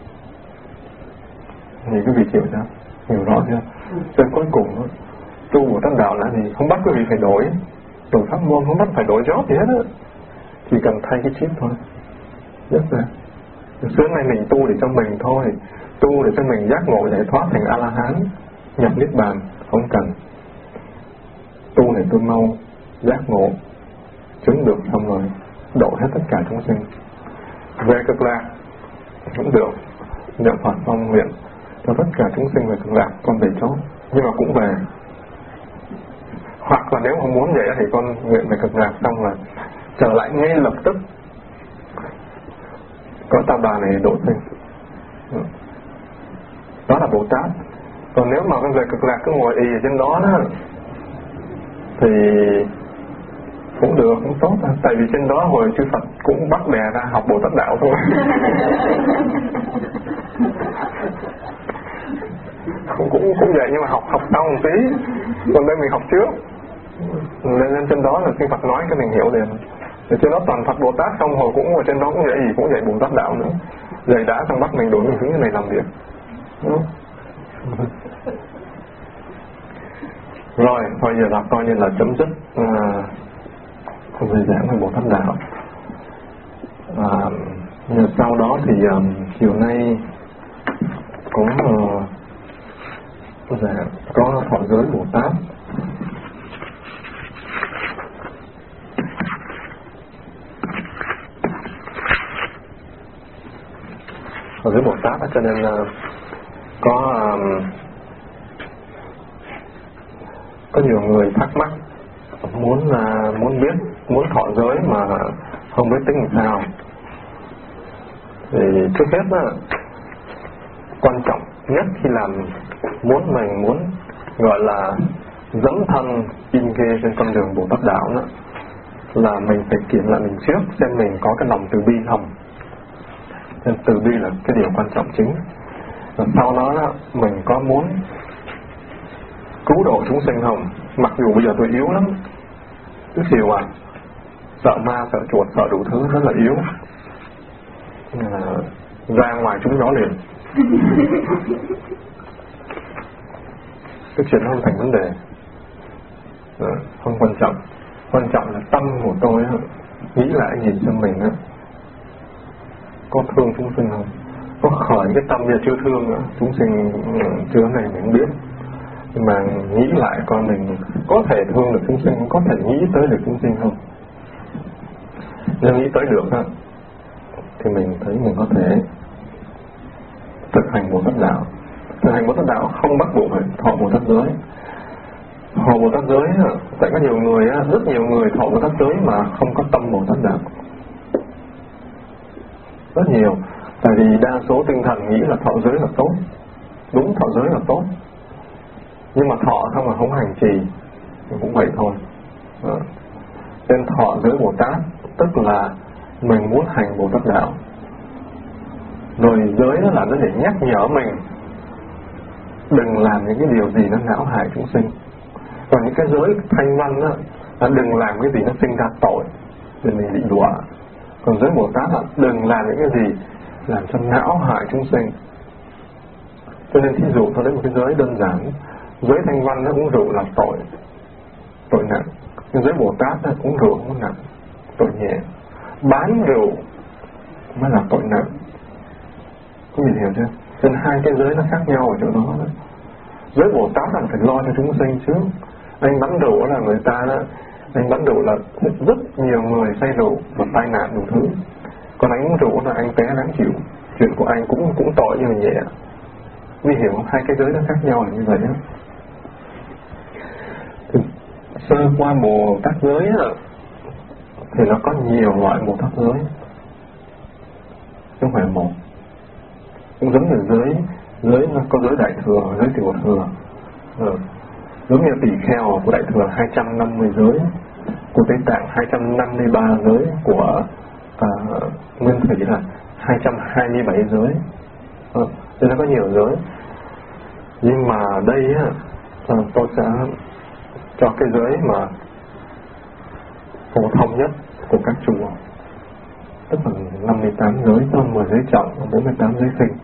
Thì quý vị chịu sao? Hiểu rõ chưa? Cho cuối cùng đó, tu Bồ Tát đạo là gì? Không bắt quý vị phải đổi pháp môn, không bắt phải đổi job gì hết á. Chỉ cần thay cái chip thôi. Rất là xưa nay mình tu để cho mình thôi, tu để cho mình giác ngộ giải thoát thành A-la-hán, nhập niết bàn, không cần. Tu để tôi mau giác ngộ, chứng được xong rồi độ hết tất cả chúng sinh về cực lạc. cũng được. Niệm Phật xong nguyện cho tất cả chúng sinh về Cực Lạc, con về chốn, nhưng mà cũng về. Hoặc là nếu không muốn vậy thì con nguyện về Cực Lạc xong là trở lại ngay lập tức có Tam Đà này độ sinh. Đó là Bồ Tát. Còn nếu mà con về Cực Lạc cứ ngồi ì ở trên đó đó thì cũng được, cũng tốt. Tại vì trên đó hồi chư Phật cũng bắt bè ra học Bồ Tát đạo thôi. cũng vậy, nhưng mà học sau một tí, còn đây mình học trước. Lên trên đó là khi Phật nói cái mình hiểu liền. Thì trên đó toàn Phật Bồ Tát không, hồi cũng ở trên đó cũng vậy, gì cũng dạy Bồ Tát đạo nữa. Dạy đã xong bắt mình đổi mình hướng cái này làm việc. Rồi, bây giờ là coi như là chấm dứt về giảng về Bồ Tát đạo. Sau đó thì chiều nay cũng có thọ giới Bồ Tát. Thọ giới Bồ Tát cho nên có nhiều người thắc mắc muốn biết, muốn thọ giới mà không biết tính làm sao. Thì trước hết đó, quan trọng nhất khi làm mình muốn gọi là dấn thân in ghê trên con đường Bồ Tát đạo đó, là mình phải kiểm lại mình trước xem mình có cái lòng từ bi không. Nên từ bi là cái điều quan trọng chính. Và sau đó mình có muốn cứu độ chúng sinh không. Mặc dù bây giờ tôi yếu lắm, cứ xìu sợ ma, sợ chuột, sợ đủ thứ, rất là yếu, ra ngoài chúng nó liền. Cái chuyện không thành vấn đề, không quan trọng. Quan trọng là tâm của tôi nghĩ lại nhìn cho mình có thương chúng sinh không, có khởi cái tâm giờ chưa thương nữa. Chúng sinh chưa này mình biết, mà nghĩ lại coi mình có thể thương được chúng sinh, có thể nghĩ tới được chúng sinh không. Nếu nghĩ tới được thì mình thấy mình có thể thực hành Bồ Tát đạo. Thực hành Bồ Tát đạo không bắt buộc phải thọ Bồ Tát giới. Thọ Bồ Tát giới, tại có nhiều người, rất nhiều người thọ Bồ Tát giới mà không có tâm Bồ Tát đạo. Rất nhiều. Tại vì đa số tinh thần nghĩ là thọ giới là tốt. Đúng, thọ giới là tốt, nhưng mà thọ xong mà không hành trì cũng vậy thôi. Nên thọ giới Bồ Tát tức là mình muốn hành Bồ Tát đạo. Rồi giới đó là nó để nhắc nhở mình đừng làm những cái điều gì nó não hại chúng sinh. Còn những cái giới thanh văn đó là đừng làm cái gì nó sinh ra tội để mình bị đọa. Còn giới Bồ Tát là đừng làm những cái gì làm cho não hại chúng sinh. Cho nên thí dụ tôi lấy một cái giới đơn giản, giới thanh văn nó uống rượu là tội nặng. Nhưng giới Bồ Tát nó uống rượu không nặng, tội nhẹ. Bán rượu mới là tội nặng. Có mình hiểu chưa? Nên hai cái giới nó khác nhau ở chỗ đó. Giới Bồ Tát là phải lo cho chúng sinh chứ. Anh bán rượu là người ta đó, anh bán rượu là rất nhiều người say rượu và tai nạn đủ thứ. Còn anh uống rượu là anh té đáng chịu. Chuyện của anh cũng tội nhưng mà nhẹ. Vì hiểu không? Hai cái giới nó khác nhau là như vậy đó. Thì sơ qua Bồ Tát giới thì nó có nhiều loại Bồ Tát giới, không phải một. Cũng giống như giới nó có giới Đại Thừa, giới Tiểu Thừa. Giống như Tỳ Kheo của Đại Thừa 250 giới, của Tây Tạng 253 giới, của Nguyên Thủy là 227 giới. Nên nó có nhiều giới. Nhưng mà đây tôi sẽ cho cái giới mà phổ thông nhất của các chùa, tức là 58 giới, cho 10 giới trọng, 48 giới sinh.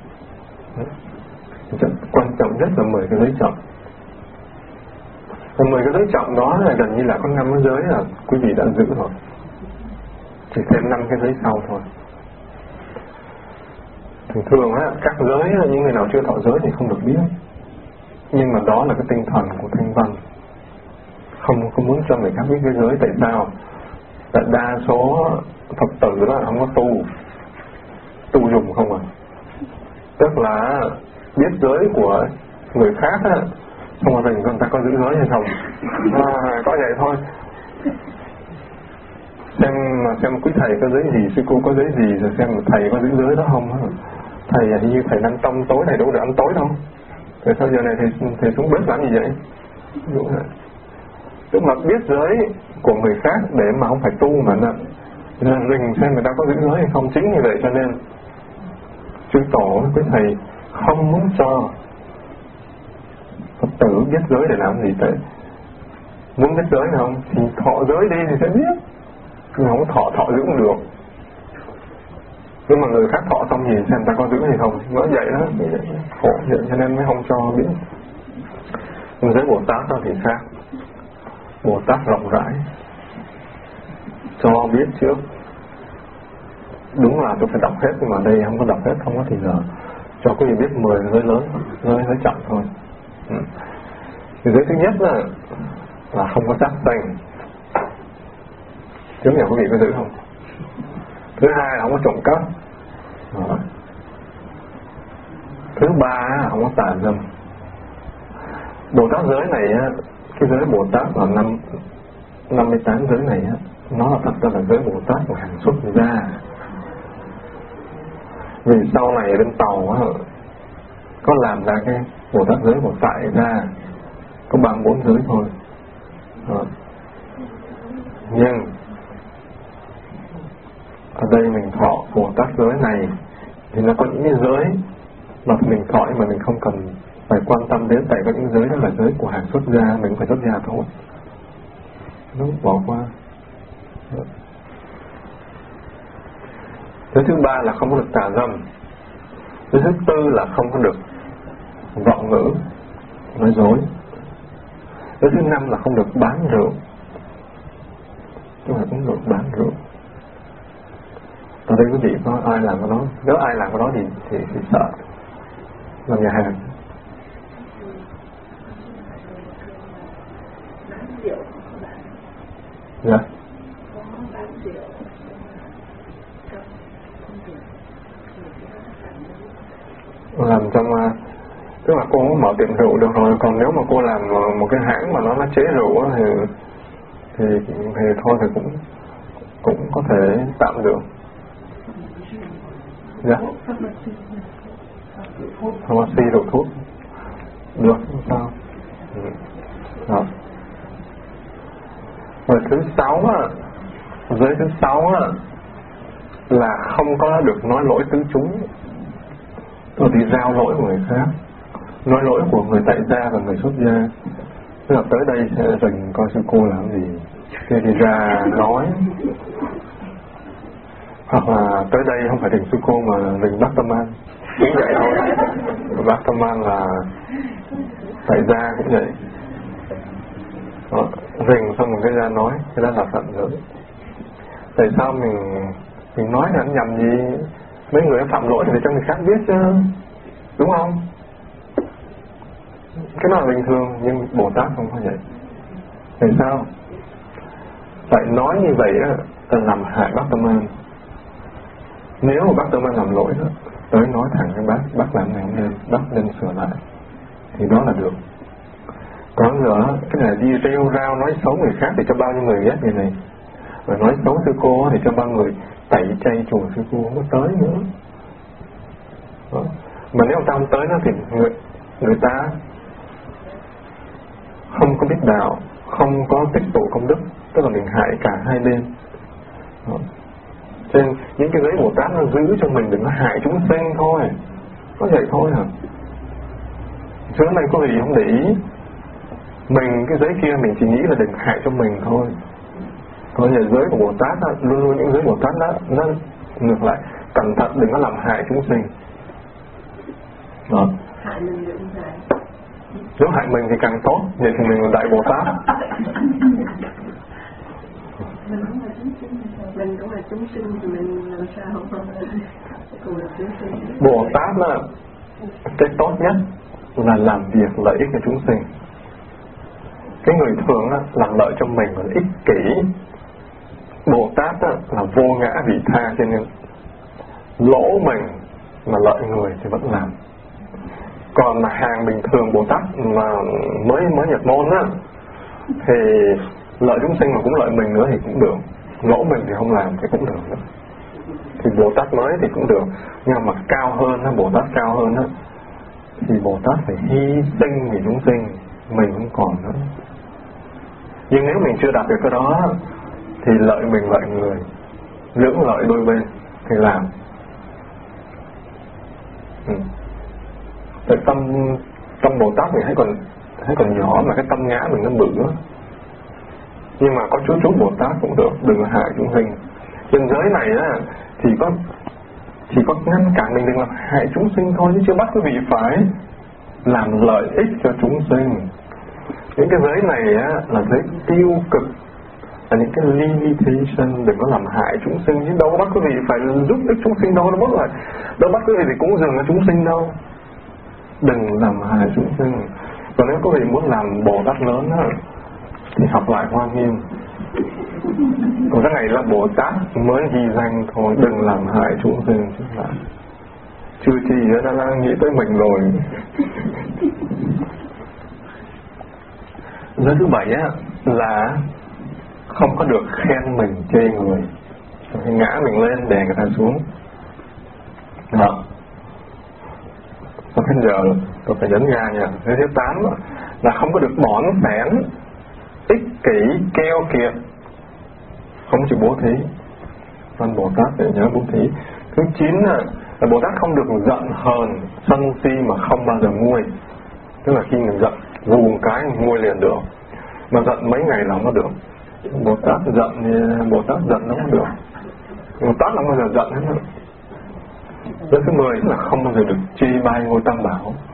Quan trọng nhất là 10 cái giới trọng. Và 10 cái giới trọng đó là gần như là có 5 cái giới là quý vị đã giữ rồi, chỉ thêm 5 cái giới sau thôi. Thường các giới, những người nào chưa thọ giới thì không được biết. Nhưng mà đó là cái tinh thần của thanh văn. Không có muốn cho người khác biết cái giới. Tại sao? Tại đa số Phật tử đó không có tu dùng không à. Tức là biết giới của người khác á, xong rồi mình người ta có giữ giới hay không, có vậy thôi. Xem quý thầy có giới gì, sư cô có giới gì, rồi xem thầy có giữ giới đó không. Thầy hình như thầy đang trong tối, thầy đâu được ăn tối đâu. Rồi sao giờ này thầy xuống bếp làm gì vậy? Đúng rồi. Tức là biết giới của người khác để mà không phải tu mà nên rình xem người ta có giữ giới hay không. Chính như vậy cho nên chư tổ quý thầy không muốn cho Phật tử biết giới để làm gì. Thế muốn biết giới không thì thọ giới đi thì sẽ biết, nhưng không thọ giữ cũng được. Nhưng mà người khác thọ xong nhìn xem ta có giữ hay không, nó vậy đó, khổ vậy cho nên mới không cho biết. Giới Bồ Tát đó thì khác. Bồ Tát rộng rãi, cho biết trước. Đúng là tôi phải đọc hết, nhưng mà đây không có đọc hết, không có thì giờ cho quý vị biết 10 giới lớn, giới chậm thôi. Giới thứ nhất là không có sát sanh. Trước nhà quý vị có giữ không? Thứ hai là không có trộm cắp. Thứ ba là không có tà dâm. Bồ Tát giới này, cái giới Bồ Tát là 58 giới này, nó là thật ra là giới Bồ Tát của hàng xuất gia. Vì sau này bên Tàu có làm ra cái Bồ Tát giới Bồ Tại ra, có 34 giới thôi. Nhưng ở đây mình thọ Bồ Tát giới này thì nó có những cái giới mà mình thọ mà mình không cần phải quan tâm đến, tại có những giới đó là giới của hàng xuất gia, mình phải xuất gia thôi, nó bỏ qua. Giới thứ ba là không có được tà dâm. Giới thứ tư là không có được vọng ngữ, nói dối. Giới thứ năm là không được bán rượu, tức là uống rượu, bán rượu. Ở đây quý vị có ai làm cái đó? Nếu ai làm cái đó thì sợ làm nhà hàng. Dạ. Làm trong tức là cô mở tiệm rượu được rồi, còn nếu mà cô làm một cái hãng mà nó chế rượu thì thôi thì cũng có thể tạm được. Dạ. Pharmacy rượu thuốc được sao? Đó. Rồi thứ 6 giới thứ 6 là không có được nói lỗi tứ chúng. Tôi thì giao lỗi của người khác, nói lỗi của người tại gia và người xuất gia. Tức là tới đây sẽ dành coi sư cô làm gì, thì ra nói. Hoặc là tới đây không phải đình sư cô mà đình Bát Tâm An, cũng vậy thôi. Bát Tâm An là tại gia cũng vậy. Rình xong mình cái ra nói, cái đó là phạm giới. Tại sao mình nói là anh nhầm gì? Mấy người phạm lỗi thì để cho người khác biết chứ, đúng không? Cái đó là bình thường, nhưng Bồ Tát không có vậy. Tại sao? Tại nói như vậy là làm hại Bát Tâm An. Nếu mà Bát Tâm An làm lỗi tới nói thẳng với bác làm này không nên, bác nên sửa lại, thì đó là được. Còn nữa, cái này đi rêu rao nói xấu người khác thì cho bao nhiêu người ghét người này, rồi nói xấu sư cô thì cho bao người tẩy chay chùa sư cô không có tới nữa. Đó. Mà nếu ta không tới nó thì người ta không có biết đạo, không có tích tụ công đức, tức là mình hại cả hai bên. Đó. Cho nên những cái giới Bồ Tát nó giữ cho mình đừng có hại chúng sinh thôi, có vậy thôi hả? Chứ này có gì không để ý. Mình cái giới kia mình chỉ nghĩ là đừng hại cho mình thôi. Còn nhà giới của Bồ Tát luôn luôn những giới Bồ Tát nó ngược lại, cẩn thận đừng có làm hại chúng sinh. Đó. Hại mình được hại. Nếu hại mình thì càng tốt, vậy thì mình là Đại Bồ Tát. Mình cũng là chúng sinh thì mình làm sao không cùng là chúng sinh. Bồ Tát cái tốt nhất là làm việc lợi ích cho chúng sinh. Cái người thường làm lợi cho mình là ích kỷ. Bồ Tát là vô ngã vị tha, cho nên lỗ mình mà lợi người thì vẫn làm. Còn mà hàng bình thường Bồ Tát mà mới nhập môn á, thì lợi chúng sinh mà cũng lợi mình nữa thì cũng được, lỗ mình thì không làm thì cũng được nữa. Thì Bồ Tát mới thì cũng được, nhưng mà cao hơn á, Bồ Tát cao hơn á, thì Bồ Tát phải hy sinh vì chúng sinh, mình không còn nữa. Nhưng nếu mình chưa đạt được cái đó thì lợi mình lợi người, lưỡng lợi đôi bên thì làm. Tại tâm Bồ Tát mình hãy còn nhỏ mà cái tâm ngã mình nó bự á. Nhưng mà có chút Bồ Tát cũng được, đừng hại chúng sinh. Trên giới này á thì chỉ có ngăn cản mình đừng làm hại chúng sinh thôi, chứ chưa bắt quý vị phải làm lợi ích cho chúng sinh. Những cái giới này á là giới tiêu cực, là những cái limitation, đừng có làm hại chúng sinh, chứ đâu có bắt quý vị phải giúp ích chúng sinh đâu, đâu bắt quý vị thì cúng dường cho chúng sinh đâu. Đừng làm hại chúng sinh. Còn nếu quý vị muốn làm Bồ Tát lớn á thì học lại Hoa Nghiêm. Còn cái này là Bồ Tát mới ghi danh thôi, đừng làm hại chúng sinh chứ là chưa chi đã đang nghĩ tới mình rồi. Giới thứ 7 á là không có được khen mình chê người, phải ngã mình lên đè người ta xuống. Đó. Còn bây giờ tôi phải nhấn ga nha. Giới thứ 8 là không có được bỏn phẽn, ích kỷ, keo kiệt, không chịu bố thí. Nên Bồ Tát phải nhớ bố thí. Thứ 9 là Bồ Tát không được giận hờn, sân si mà không bao giờ nguôi. Tức là khi mình giận, vù một cái nguôi liền được, mà giận mấy ngày là không có được. Bồ Tát giận thì Bồ Tát giận nó không được. Bồ Tát không bao giờ giận hết. Giới thứ 10 là không bao giờ được chê bai ngôi Tam Bảo.